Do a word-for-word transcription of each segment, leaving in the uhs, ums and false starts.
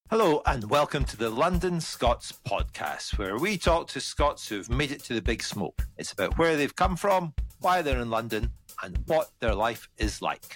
Hello and welcome to the London Scots podcast, where we talk to Scots who've made it to the big smoke. It's about where they've come from, why they're in London, and what their life is like.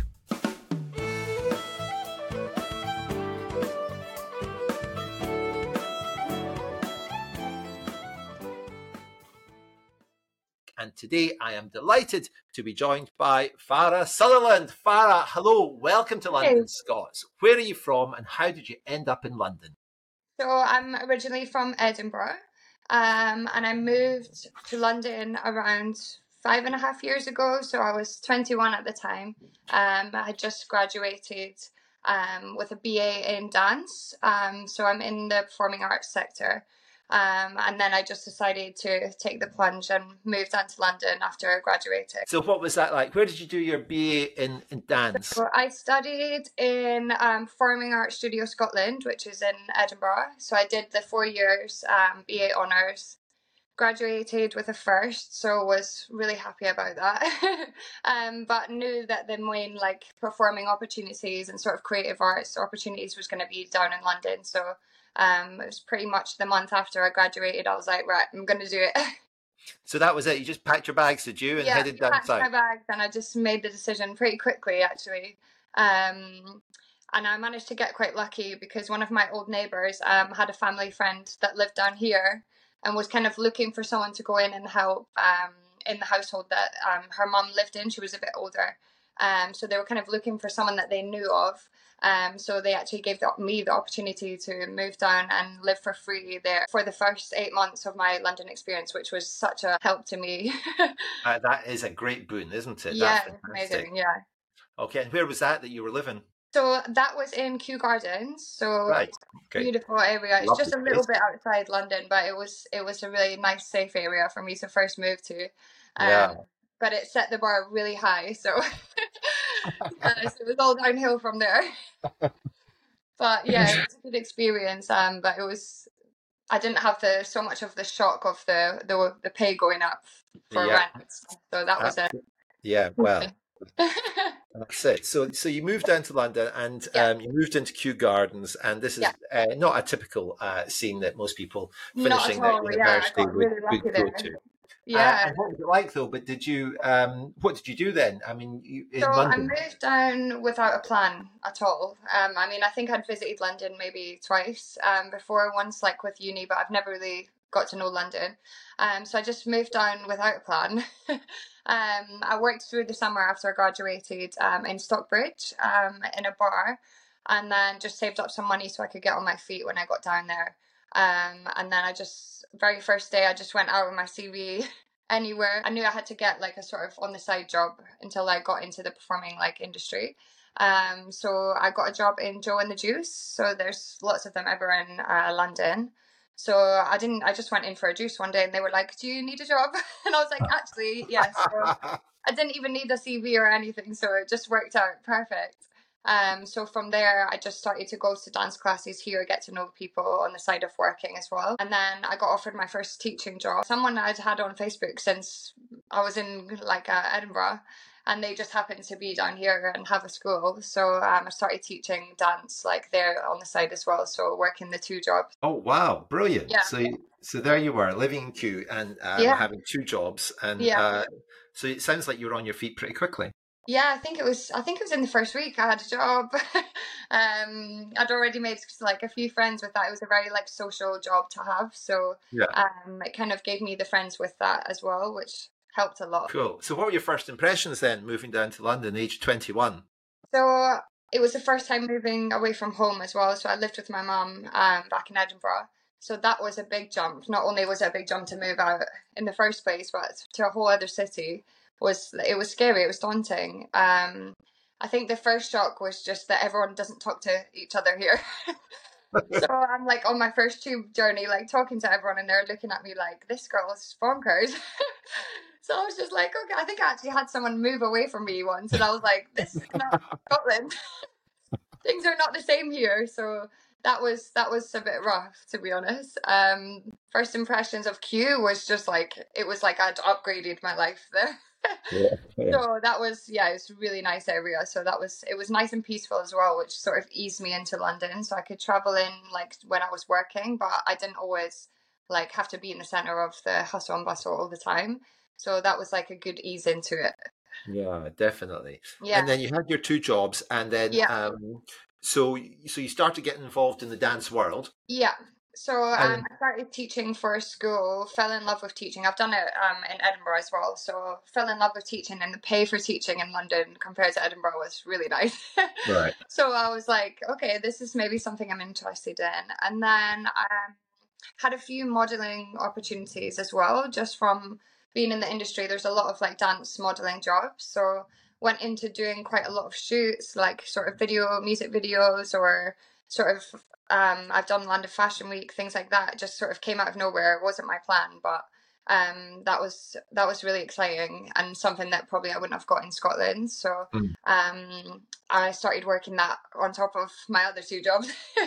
And today I am delighted to be joined by Farah Sutherland. Farah, hello, welcome to London Hey. Scots. Where are you from and how did you end up in London? So I'm originally from Edinburgh, um, and I moved to London around five and a half years ago. So I was twenty-one at the time. Um, I had just graduated um, with a B A in dance. Um, so I'm in the performing arts sector. Um, and then I just decided to take the plunge and move down to London after graduating. So what was that like? Where did you do your B A in, in dance? So I studied in um, Performing Arts Studio Scotland, which is in Edinburgh. So I did the four years um, B A honours, graduated with a first, so was really happy about that. um, but knew that the main like performing opportunities and sort of creative arts opportunities was going to be down in London. So um, it was pretty much the month after I graduated, I was like, right, I'm going to do it. So that was it. You just packed your bags, did you, and yeah, headed down packed south? my bags and I just made the decision pretty quickly, actually. Um, and I managed to get quite lucky because one of my old neighbours um, had a family friend that lived down here and was kind of looking for someone to go in and help um, in the household that um, her mum lived in. She was a bit older. Um, so they were kind of looking for someone that they knew of. Um, so they actually gave the, me the opportunity to move down and live for free there for the first eight months of my London experience, which was such a help to me. Uh, that is a great boon, isn't it? Yeah, That's amazing. Yeah. Okay, and where was that that you were living? So that was in Kew Gardens. So Right. Okay. beautiful area. It's Lovely just a little place. bit outside London, but it was it was a really nice, safe area for me to first move to. Um, Yeah. But it set the bar really high, so, uh, so it was all downhill from there. But yeah, it was a good experience. Um, but it was I didn't have the so much of the shock of the the, the pay going up for Yeah. rent. So that was it. Yeah. Well, that's it. So, so you moved down to London, and Yeah. um, you moved into Kew Gardens, and this is Yeah. uh, not a typical uh, scene that most people Not finishing at their all. Yeah, I university got would, really lucky would go there. to. Yeah. Uh, and what was it like, though? But did you? Um, what did you do then? I mean, you, in So I London. moved down without a plan at all. Um, I mean, I think I'd visited London maybe twice um, before, once like with uni, but I've never really got to know London. Um, so I just moved down without a plan. um, I worked through the summer after I graduated um, in Stockbridge um, in a bar, and then just saved up some money so I could get on my feet when I got down there. Um, and then I just, very first day, I just went out with my C V anywhere. I knew I had to get like a sort of on the side job until I got into the performing like industry. Um, so I got a job in Joe and the Juice. So there's lots of them ever in uh, London. So I didn't. I just went in for a juice one day, and they were like, "Do you need a job?" And I was like, "Actually, yes." So I didn't even need a C V or anything, so it just worked out perfect. Um, so from there, I just started to go to dance classes here, get to know people on the side of working as well. And then I got offered my first teaching job. Someone I'd had on Facebook since I was in like uh, Edinburgh, and they just happened to be down here and have a school. So um, I started teaching dance like there on the side as well. So working the two jobs. Oh wow, brilliant! Yeah. So, so there you were living in Kew and um, Yeah. having two jobs, and Yeah. uh, so it sounds like you were on your feet pretty quickly. Yeah, I think it was. I think it was in the first week I had a job. um, I'd already made like a few friends with that. It was a very like social job to have, so Yeah. um, it kind of gave me the friends with that as well, which helped a lot. Cool. So, what were your first impressions then, moving down to London, age twenty-one? So it was the first time moving away from home as well. So I lived with my mum um, back in Edinburgh. So that was a big jump. Not only was it a big jump to move out in the first place, but to a whole other city. Was it was scary, it was daunting. Um, I think the first shock was just that everyone doesn't talk to each other here. So I'm like on my first tube journey, like talking to everyone, and they're looking at me like, this girl is bonkers. So I was just like, okay, I think I actually had someone move away from me once, and I was like, this is not Scotland. Things are not the same here. So that was that was a bit rough, to be honest. Um, first impressions of Kew was just like, it was like I'd upgraded my life there. Yeah, yeah. So that was, yeah, it's a really nice area. So that was, it was nice and peaceful as well, which sort of eased me into London. So I could travel in like when I was working, but I didn't always like have to be in the center of the hustle and bustle all the time. So that was like a good ease into it. Yeah, definitely. Yeah. And then you had your two jobs, and then Yeah. um, so so you started getting involved in the dance world. Yeah. So um, And- I started teaching for a school, fell in love with teaching. I've done it um, in Edinburgh as well. So fell in love with teaching, and the pay for teaching in London compared to Edinburgh was really nice. Right. So I was like, okay, this is maybe something I'm interested in. And then I um, had a few modeling opportunities as well, just from being in the industry. There's a lot of like dance modeling jobs. So went into doing quite a lot of shoots, like sort of video, music videos, or sort of um, I've done London Fashion Week, things like that. It just sort of came out of nowhere. It wasn't my plan, but um, that was that was really exciting and something that probably I wouldn't have got in Scotland. So Mm. um, I started working that on top of my other two jobs.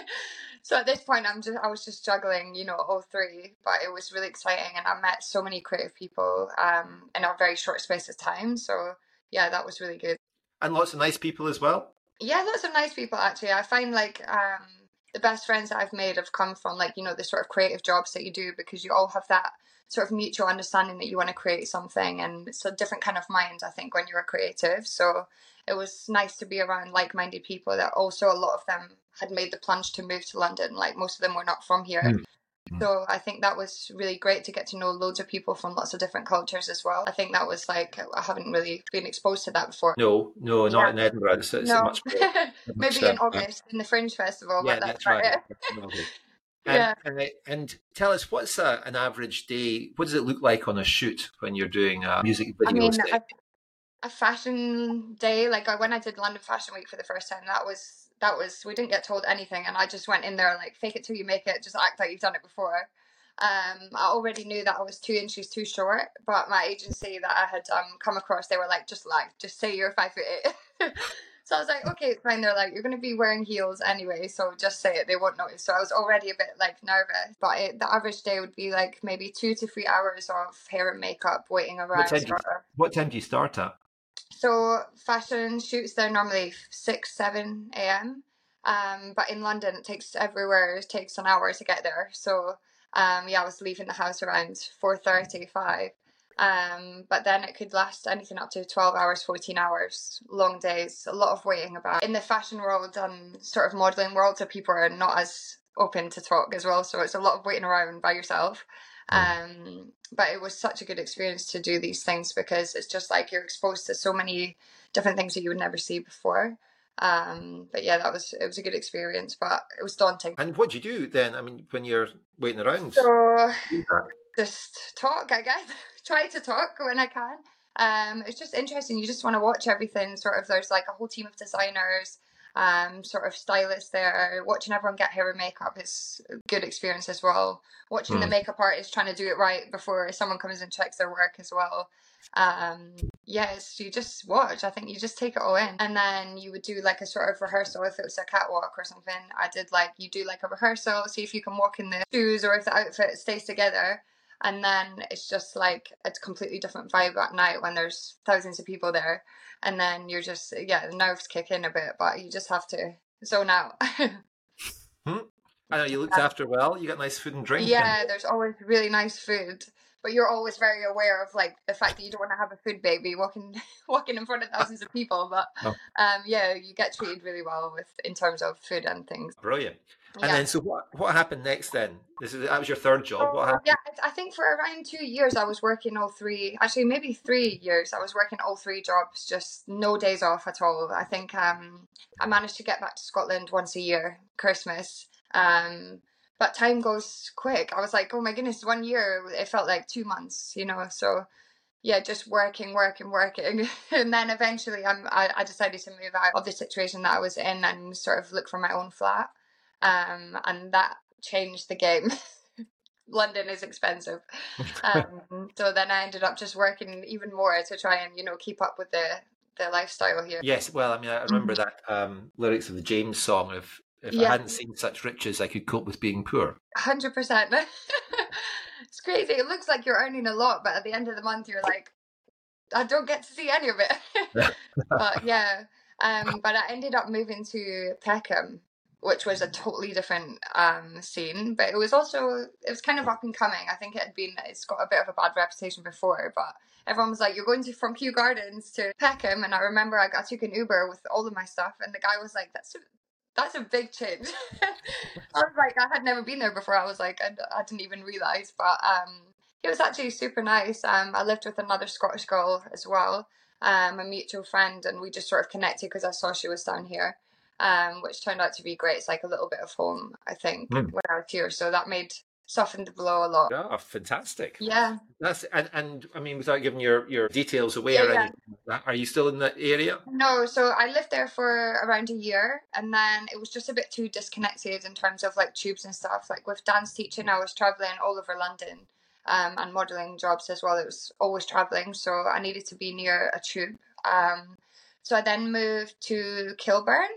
So at this point, I'm just I was just juggling, you know, all three. But it was really exciting, and I met so many creative people um, in a very short space of time. So yeah, that was really good. And lots of nice people as well. Yeah, lots of nice people actually. I find like um, the best friends that I've made have come from like, you know, the sort of creative jobs that you do, because you all have that sort of mutual understanding that you want to create something, and it's a different kind of mind, I think, when you're a creative. So it was nice to be around like-minded people that also, a lot of them had made the plunge to move to London. Like most of them were not from here. Mm. So I think that was really great to get to know loads of people from lots of different cultures as well. I think that was like, I haven't really been exposed to that before. No, no, not Yeah. in Edinburgh. It's, it's No, a much more, a much, maybe in uh, August in the Fringe Festival, Yeah, but that's, that's about right. it. That's lovely. Yeah. And, and, and tell us, what's a, an average day? What does it look like on a shoot when you're doing a music I video? mean, a, a fashion day, like I, when I did London Fashion Week for the first time, that was, that was, we didn't get told anything. And I just went in there like, fake it till you make it, just act like you've done it before. Um, I already knew that I was two inches too short, but my agency that I had um, come across, they were like, just lie, just say you're five foot eight. So I was like, okay, it's fine. They're like, you're going to be wearing heels anyway, so just say it, they won't notice. So I was already a bit like nervous, but it, the average day would be like maybe two to three hours of hair and makeup waiting around. What time, do you, what time do you start at? So fashion shoots, they're normally six, seven a.m. Um, but in London, it takes everywhere, it takes an hour to get there. So um, yeah, I was leaving the house around four thirty, five. Um, but then it could last anything up to twelve hours, fourteen hours, long days, a lot of waiting about. In the fashion world and sort of modelling world, so people are not as open to talk as well. So it's a lot of waiting around by yourself. Um, but it was such a good experience to do these things, because it's just like you're exposed to so many different things that you would never see before. Um, but yeah, that was, it was a good experience, but it was daunting. And what do you do then? I mean, when you're waiting around? So just talk, I guess. Try to talk when I can. Um, it's just interesting. You just want to watch everything. Sort of, there's like a whole team of designers, um, sort of stylists there. Watching everyone get hair and makeup is a good experience as well. Watching Hmm. the makeup artist trying to do it right before someone comes and checks their work as well. Um, yes, you just watch. I think you just take it all in, and then you would do like a sort of rehearsal if it was a catwalk or something. I did like, you do like a rehearsal, see if you can walk in the shoes or if the outfit stays together. And then it's just like a completely different vibe at night when there's thousands of people there. And then you're just, yeah, the nerves kick in a bit, but you just have to zone out. Hmm. I know you looked after well. You got nice food and drink. Yeah, there's always really nice food. But you're always very aware of like the fact that you don't want to have a food baby walking walking in front of thousands of people. But Oh. um, yeah, you get treated really well with in terms of food and things. Brilliant. And Yeah. then, so what? What happened next? Then this is that was your third job. What So, happened? yeah, I I think for around two years I was working all three, actually maybe three years, I was working all three jobs, just no days off at all. I think um, I managed to get back to Scotland once a year, Christmas. Um, but time goes quick. I was like, oh my goodness, one year, it felt like two months, you know, so yeah, just working, working, working. And then eventually I'm, I, I decided to move out of the situation that I was in and sort of look for my own flat. Um, and that changed the game. London is expensive. Um, so then I ended up just working even more to try and, you know, keep up with the, the lifestyle here. Yes. Well, I mean, I remember that um, lyrics of the James song of if I Yeah, hadn't seen such riches, I could cope with being poor. one hundred percent. It's crazy. It looks like you're earning a lot, but at the end of the month, you're like, I don't get to see any of it. But yeah, um, but I ended up moving to Peckham, which was a totally different um scene. But it was also it was kind of up and coming. I think it had been it's got a bit of a bad reputation before, but everyone was like, "You're going to from Kew Gardens to Peckham," and I remember I got I took an Uber with all of my stuff, and the guy was like, "That's a, that's a big change." I was like, I had never been there before. I was like, I, I didn't even realize, but um. It was actually super nice. Um, I lived with another Scottish girl as well, um, a mutual friend, and we just sort of connected because I saw she was down here, um, which turned out to be great. It's like a little bit of home, I think, Mm. when I was here. So that made softened the blow a lot. Oh, fantastic. Yeah. That's and, and I mean, without giving your, your details away Yeah, or yeah. anything like that, are you still in that area? No, so I lived there for around a year, and then it was just a bit too disconnected in terms of like tubes and stuff. Like with dance teaching, I was traveling all over London. Um, and modelling jobs as well. It was always travelling, so I needed to be near a tube. Um, so I then moved to Kilburn,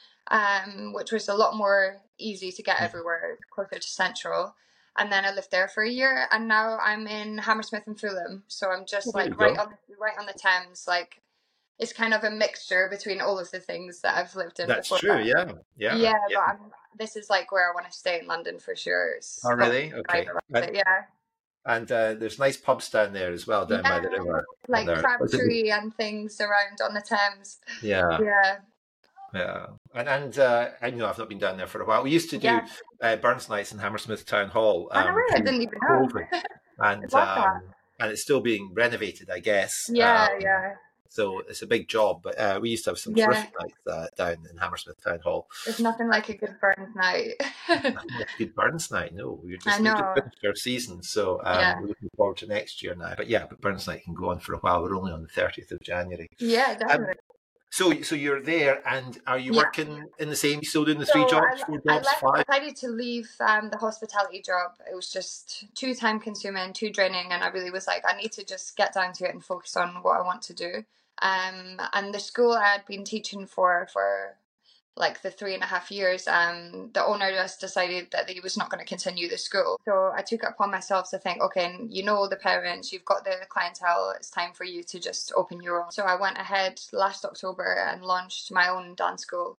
um, which was a lot more easy to get everywhere, closer to Central. And then I lived there for a year, and now I'm in Hammersmith and Fulham. So I'm just Well, there like you right go. on right on the Thames. Like it's kind of a mixture between all of the things that I've lived in That's before. true. that. Yeah, yeah, Yeah, but I'm, this is like where I want to stay in London for sure. It's Oh, got really? a vibe Okay. around And, it, yeah. and uh, there's nice pubs down there as well, down by the Yeah, river. like there. Crabtree and things around on the Thames. Yeah, Yeah, yeah. And and uh, I know I've not been down there for a while. We used to do yeah. uh, Burns nights in Hammersmith Town Hall. I know Um, it. I didn't even know. COVID. and I love that. um, and it's still being renovated, I guess. Yeah, Um, yeah, So it's a big job, but uh, we used to have some yeah. terrific nights uh, down in Hammersmith Town Hall. There's nothing like a good Burns night. Good Burns night, no, we're just I we just know. finished our season, so um, Yeah, we're looking forward to next year now. But yeah, but Burns night can go on for a while. We're only on the thirtieth of January. yeah, Um, definitely. so so you're there, and are you Yeah. working in the same? You still doing the three So jobs, I, four I jobs, left. five? Decided to leave um, the hospitality job. It was just too time consuming, too draining, and I really was like, I need to just get down to it and focus on what I want to do. Um, and the school I had been teaching for for like the three and a half years, um, the owner just decided that he was not going to continue the school. So I took it upon myself to think, okay, you know the parents, you've got the clientele, it's time for you to just open your own. So I went ahead last October and launched my own dance school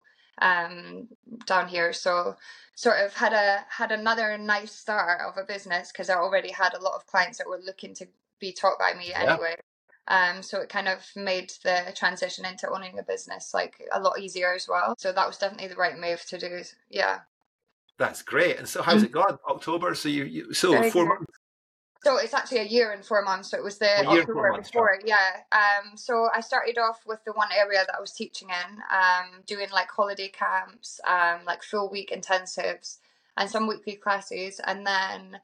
um, down here. So sort of had a had another nice start of a business because I already had a lot of clients that were looking to be taught by me Yeah. anyway. Um, so it kind of made the transition into owning a business like a lot easier as well. So that was definitely the right move to do. Yeah. That's great. And so how's it gone? October. So you, you so Very four good. months. So it's actually a year and four months. So it was the A year and four October months, before, yeah. Um, so I started off with the one area that I was teaching in, um, doing like holiday camps, um, like full week intensives, and some weekly classes. And then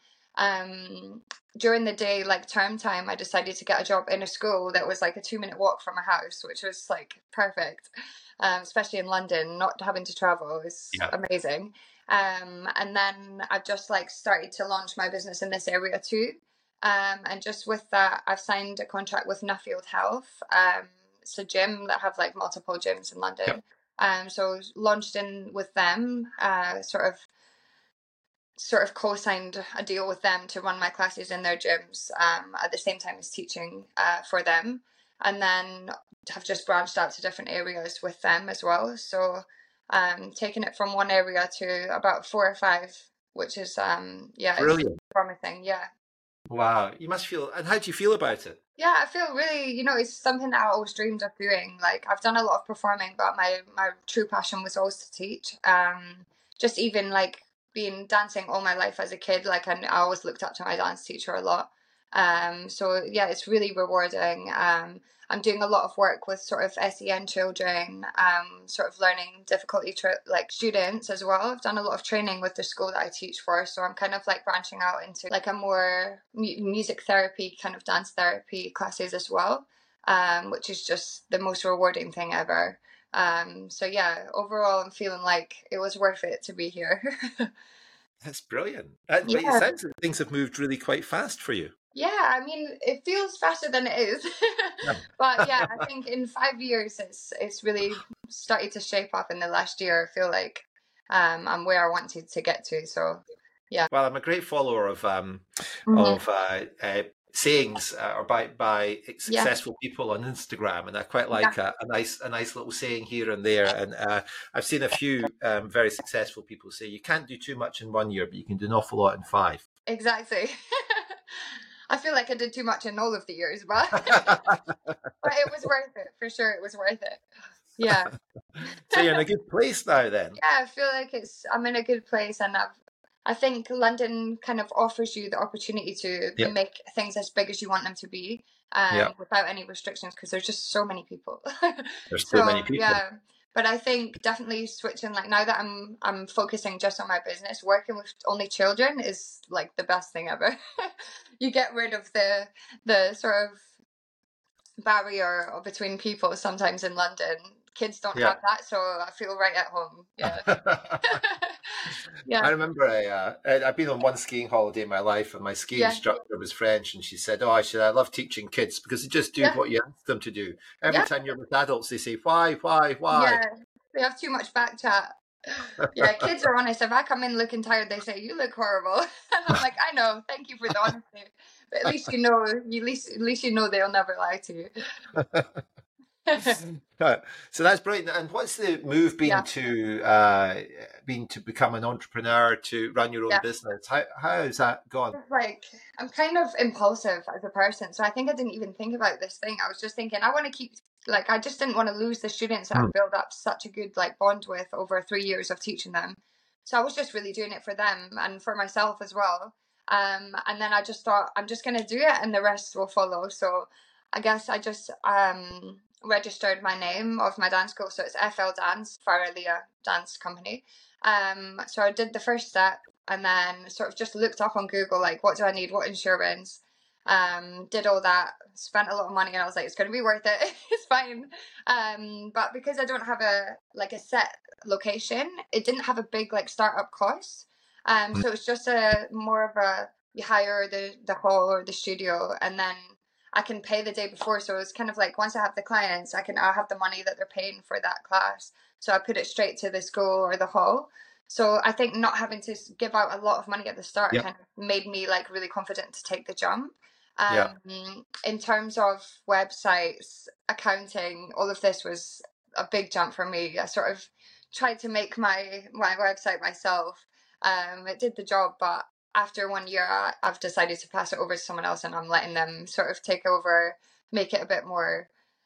um, during the day, like term time, I decided to get a job in a school that was like a two minute walk from my house, which was like perfect, um, especially in London. Not having to travel is Yeah. amazing. Um, and then I've just like started to launch my business in this area too. Um, and just with that, I've signed a contract with Nuffield Health. Um, it's a gym that have like multiple gyms in London. Yep. Um, so launched in with them, uh, sort of, sort of co-signed a deal with them to run my classes in their gyms, um, at the same time as teaching, uh, for them. And then have just branched out to different areas with them as well. So, um, taking it from one area to about four or five, which is, um, yeah, it's Brilliant. promising. Yeah. Wow. You must feel, and how do you feel about it? Yeah, I feel really, you know, it's something that I always dreamed of doing. Like I've done a lot of performing, but my my true passion was always to teach. Um, just even like being dancing all my life as a kid, like I, I always looked up to my dance teacher a lot. Um, so yeah, it's really rewarding. Um, I'm doing a lot of work with sort of S E N children, um, sort of learning difficulty tri- like students as well. I've done a lot of training with the school that I teach for, so I'm kind of like branching out into like a more mu- music therapy kind of dance therapy classes as well, um, which is just the most rewarding thing ever. Um, so yeah, overall, I'm feeling like it was worth it to be here. That's brilliant. And, but it Yeah. sounds like things have moved really quite fast for you. Yeah, I mean, it feels faster than it is. But yeah, I think in five years, it's it's really started to shape up in the last year. I feel like um, and where I wanted to get to. So, yeah. Well, I'm a great follower of um, Mm-hmm. of uh, uh, sayings uh, or by by Yeah. successful people on Instagram, and I quite like Yeah. a, a nice a nice little saying here and there. And uh, I've seen a few um, very successful people say you can't do too much in one year, but you can do an awful lot in five. Exactly. I feel like I did too much in all of the years, but but it was worth it for sure. It was worth it. Yeah. So you're in a good place now, then. Yeah, I feel like it's I'm in a good place, and I've I think London kind of offers you the opportunity to Yep. make things as big as you want them to be, um, Yep. without any restrictions, because there's just so many people. There's so many people. Yeah, but I think definitely switching, like now that I'm I'm focusing just on my business, working with only children is like the best thing ever. You get rid of the the sort of barrier between people sometimes in London. Kids don't Yeah. have that, so I feel right at home. Yeah. Yeah. I remember I, uh, I- I've been on one skiing holiday in my life, and my skiing Yeah. instructor was French, and she said, "Oh, I should. I love teaching kids because they just do Yeah. what you ask them to do. Every Yeah. time you're with adults, they say why, why, why." Yeah, they have too much back chat. Yeah, kids are honest. If I come in looking tired, they say, "You look horrible." And I'm like, "I know. Thank you for the honesty." But at least you know, at least at least you know they'll never lie to you. So that's brilliant. And what's the move been Yeah. to uh, been to become an entrepreneur, to run your own Yeah. business? How how has that gone? It's like I'm kind of impulsive as a person, so I think I didn't even think about this thing. I was just thinking I want to keep, like, I just didn't want to lose the students that Mm. I've built up such a good like bond with over three years of teaching them. So I was just really doing it for them and for myself as well. Um, and then I just thought I'm just gonna do it, and the rest will follow. So I guess I just um registered my name of my dance school, so it's F L Dance, Farah Leah Dance Company. Um, so I did the first step, and then sort of just looked up on Google, like, what do I need? What insurance? Um, did all that, spent a lot of money, and I was like, it's going to be worth it. It's fine. Um, but because I don't have a, like a set location, it didn't have a big like startup cost. Um, so it's just a more of a, you hire the, the hall or the studio, and then I can pay the day before. So it's kind of like, once I have the clients, I can, I'll have the money that they're paying for that class. So I put it straight to the school or the hall. So I think not having to give out a lot of money at the start Yeah. kind of made me like really confident to take the jump. Um, Yeah. In terms of websites, accounting, all of this was a big jump for me. I sort of tried to make my, my website myself. Um, it did the job, but after one year, I, I've decided to pass it over to someone else, and I'm letting them sort of take over, make it a bit more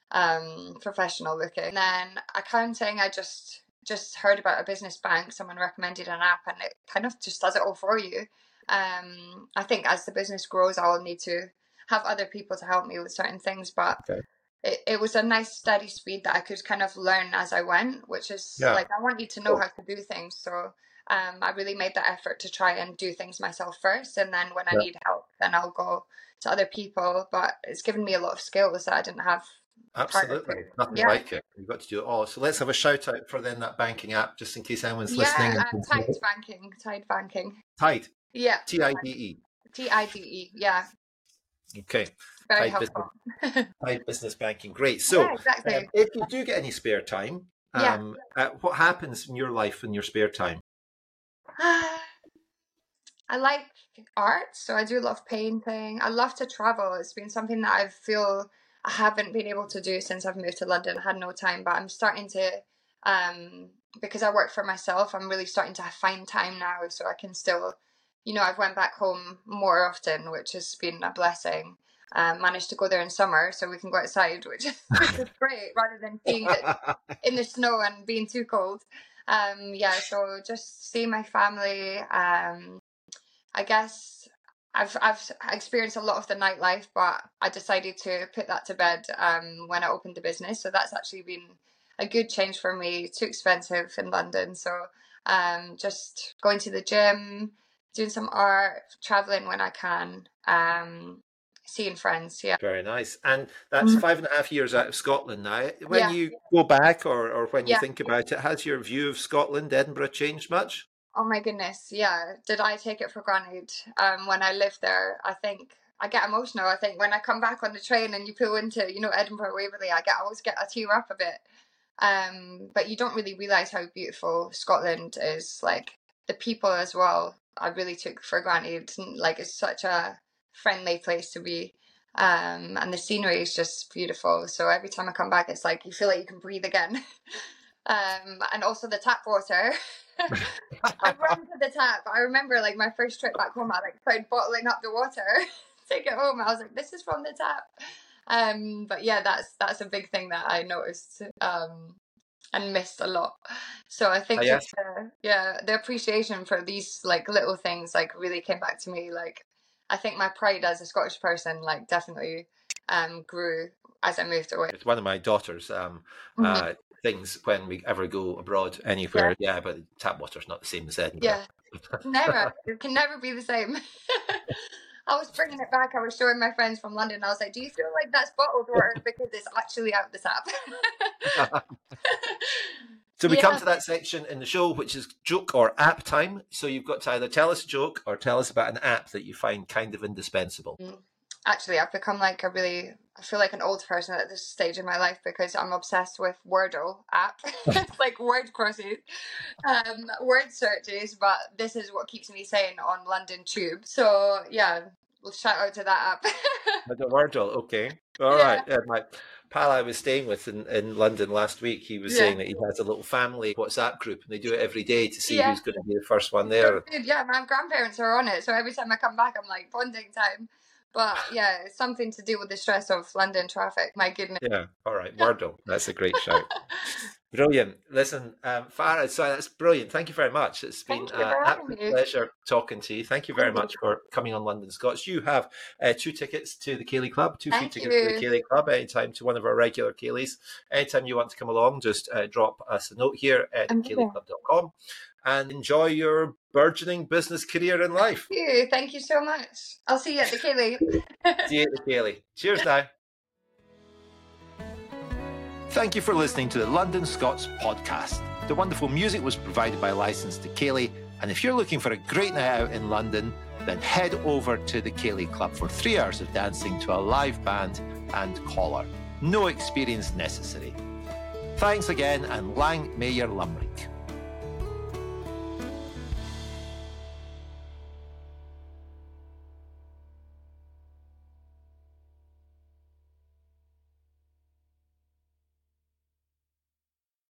um, professional looking. And then accounting, I just just heard about a business bank. Someone recommended an app, and it kind of just does it all for you. Um, I think as the business grows, I'll need to have other people to help me with certain things, but Okay. it, it was a nice steady speed that I could kind of learn as I went, which is Yeah. like, I want you to know how to do things. So um, I really made that effort to try and do things myself first. And then when I Yeah. need help, then I'll go to other people. But it's given me a lot of skills that I didn't have. Absolutely. Nothing Yeah. like it. You've got to do it all. So let's have a shout out for then that banking app, just in case anyone's listening. Yeah, and uh, Tide Banking, Tide Banking. Tide. Yeah, T I D E. T I D E. Yeah, Okay. very Tide helpful. Tide Business Banking. Great. So Yeah, exactly. um, if you do get any spare time, Yeah. um, uh, what happens in your life in your spare time? I like art, so I do love painting. I love to travel. It's been something that I feel I haven't been able to do since I've moved to London. I had no time, but I'm starting to, um, because I work for myself, I'm really starting to find time now, so I can still, you know, I've went back home more often, which has been a blessing. Um, managed to go there in summer, so we can go outside, which, which is great, rather than being in the snow and being too cold. Um, yeah, so just see my family. Um, I guess I've I've experienced a lot of the nightlife, but I decided to put that to bed um, when I opened the business. So that's actually been a good change for me. Too expensive in London, so um, just going to the gym, doing some art, traveling when I can, um, seeing friends. Yeah. Very nice. And that's Mhm. five and a half years out of Scotland now. When Yeah. you go back, or, or when you Yeah. think about it, has your view of Scotland, Edinburgh, changed much? Oh my goodness, yeah. Did I take it for granted um, when I lived there? I think I get emotional. I think when I come back on the train and you pull into, you know, Edinburgh, Waverley, I get I always get I tear up a bit. Um, but you don't really realise how beautiful Scotland is. Like the people as well, I really took for granted. Like it's such a friendly place to be. Um, and the scenery is just beautiful. So every time I come back, it's like you feel like you can breathe again. um, and also the tap water. I ran to the tap. I remember like my first trip back home, I like tried bottling up the water to take it home. I was like, this is from the tap. Um, but yeah, that's that's a big thing that I noticed um, and missed a lot. So I think Oh, yes. just, uh, yeah, the appreciation for these like little things like really came back to me. Like I think my pride as a Scottish person like definitely um, grew as I moved away. It's one of my daughters' um, Mhm. uh, things when we ever go abroad anywhere. Yeah, but tap water's not the same as Edinburgh. Yeah, never. It can never be the same. I was bringing it back. I was showing my friends from London. I was like, do you feel like that's bottled water? Because it's actually out the tap. So we Yeah. come to that section in the show, which is joke or app time. So you've got to either tell us a joke or tell us about an app that you find kind of indispensable. Actually, I've become like a really, I feel like an old person at this stage in my life because I'm obsessed with Wordle app. It's like word crosses, um, word searches, but this is what keeps me sane on London Tube. So yeah, we'll shout out to that app. The Wordle, okay. All Yeah. right. Uh, my pal I was staying with in, in London last week, he was Yeah. saying that he has a little family WhatsApp group and they do it every day to see Yeah. who's going to be the first one there. Dude, yeah, my grandparents are on it, so every time I come back, I'm like bonding time. But yeah, it's something to do with the stress of London traffic. My goodness. Yeah, all right, Wordle. That's a great shout. Brilliant. Listen, um, Farah, so that's brilliant. Thank you very much. It's been Thank you an for having absolute me. pleasure talking to you. Thank you very Thank you. much for coming on London Scots. You have uh, two tickets to the Ceilidh Club, two free Thank tickets to the you. Ceilidh Club, anytime to one of our regular Ceilidhs. Anytime you want to come along, just uh, drop us a note here at Amazing. ceilidh club dot com and enjoy your burgeoning business career in life. Thank you. Thank you so much. I'll see you at the Ceilidh. See you at the Ceilidh. Cheers now. Thank you for listening to the London Scots podcast. The wonderful music was provided by Licence to Ceilidh, and if you're looking for a great night out in London, then head over to the Ceilidh Club for three hours of dancing to a live band and collar. No experience necessary. Thanks again, and lang may your lumber.